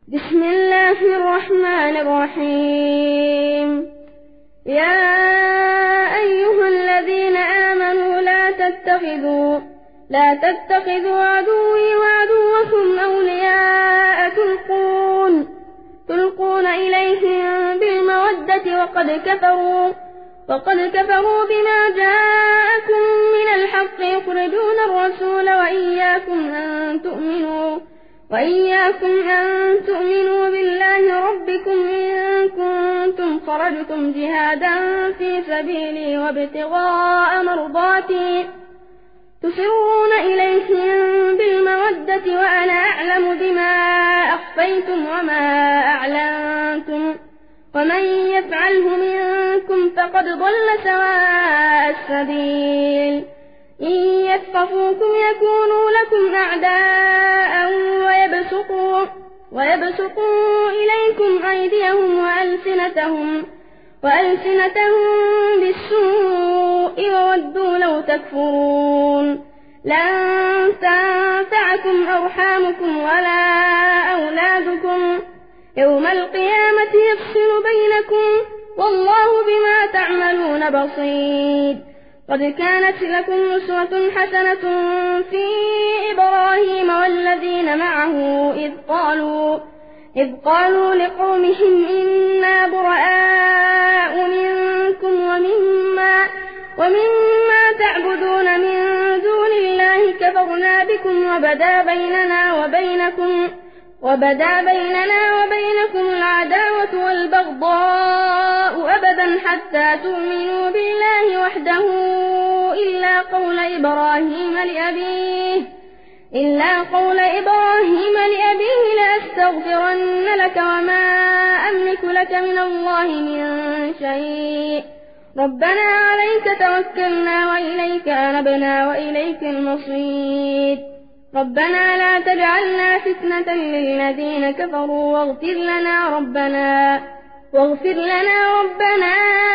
بسم الله الرحمن الرحيم. يا أيها الذين آمنوا لا تتخذوا عدوي وعدوكم أولياء تلقون إليهم بالمودة وقد كفروا بما جاءكم من الحق يخرجون الرسول وإياكم أن تؤمنوا بالله ربكم إن كنتم خرجتم جهادا في سبيلي وابتغاء مرضاتي تسرون إليهم بالمودة وأنا أعلم بما أخفيتم وما أعلنتم ومن يفعله منكم فقد ضل سواء السبيل. إن يثقفوكم يكونوا لكم أعداء ويبسطوا إليكم أيديهم وألسنتهم بالسوء وودوا لو تكفرون. لن تنفعكم أرحامكم ولا أولادكم يوم القيامة يفصل بينكم والله بما تعملون بصير. قد كانت لكم أسوة حسنة في إبراهيم والذين معه إذ قالوا لقومهم إنا براء منكم ومما تعبدون من دون الله كفرنا بكم وبدا بيننا وبينكم العداوة والبغضاء أبدا حتى تؤمنوا بالله وحده إلا قول إبراهيم لأبيه لأستغفرن لك وما أملك لك من الله من شيء. ربنا عليك توكلنا وإليك أنبنا وإليك المصير. ربنا لا تجعلنا فتنة للذين كفروا واغفر لنا ربنا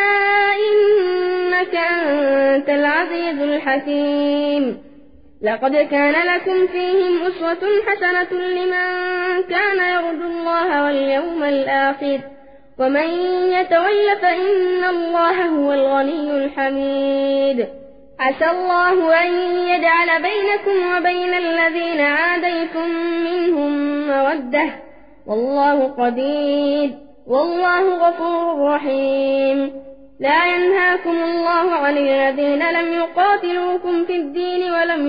إنك أنت العزيز الحكيم. لقد كان لكم فيهم أسوة حسنة لمن كان يرجو الله واليوم الآخر ومن يتول فإن الله هو الغني الحميد. عسى الله أن يجعل بينكم وبين الذين عاديتم منهم مودة والله قدير والله غفور رحيم. لا ينهاكم الله عن الذين لم يقاتلوكم في الدين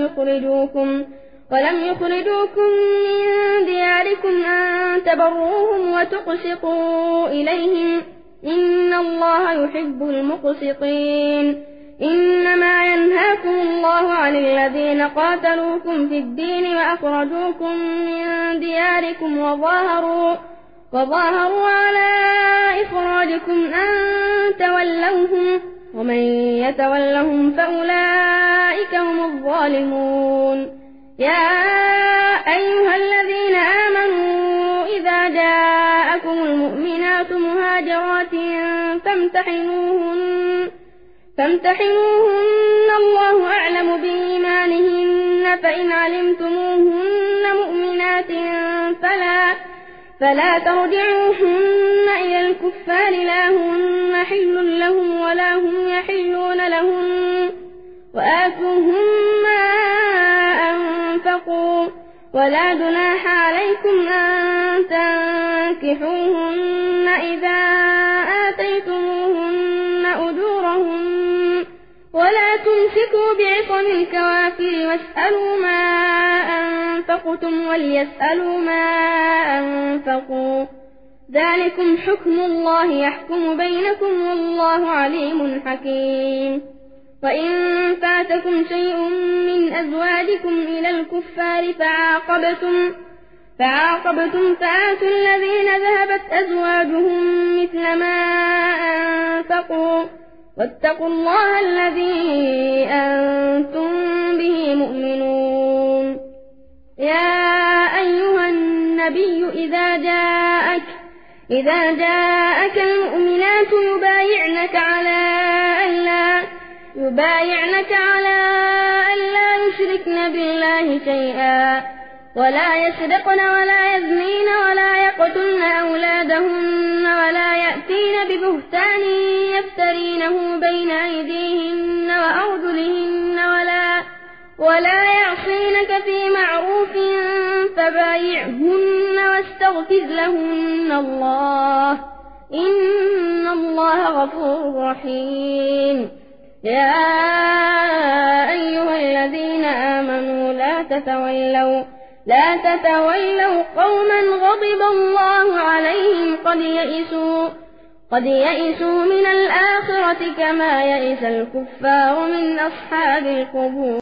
ولم يخرجوكم من دياركم أن تبروهم وتقسطوا إليهم إن الله يحب المقسطين. إنما ينهاكم الله عن الذين قاتلوكم في الدين وأخرجوكم من دياركم وظاهروا على إخراجكم أن تولوهم ومن يتولهم فأولئك هم الظالمون. يا أيها الذين آمنوا إذا جاءكم المؤمنات مهاجرات فامتحنوهن الله أعلم بإيمانهن فإن علمتموهن مؤمنات فلا ترجعوهن إلى الكفار لا هن حل لهم ولا هم يحلون لهم وآتوهم ما أنفقوا ولا جناح عليكم أن تنكحوهن إذا آتيتموهن أجورهن ولا تمسكوا بعصم الكوافر واسألوا ما أنفقتم وليسألوا ما أنفقوا ذلكم حكم الله يحكم بينكم والله عليم حكيم. وإن فاتكم شيء من أزواجكم إلى الكفار فعاقبتم فآتوا الذين ذهبت أزواجهم مثل ما أنفقوا واتقوا الله الذي أنتم به مؤمنون. يا أيها النبي إذا جاءك المؤمنات يبايعنك على ألا يشركن بالله شيئا ولا يسرقن ولا يزنين ولا يقتلن بهتان يفترينه بين أيديهن وأرجلهن ولا يعصينك في معروف فبايعهن واستغفر لهن الله إن الله غفور رحيم. يا أيها الذين آمنوا لا تتولوا قوما غضب الله عليهم قد يئسوا من الآخرة كما يئس الكفار من أصحاب القبور.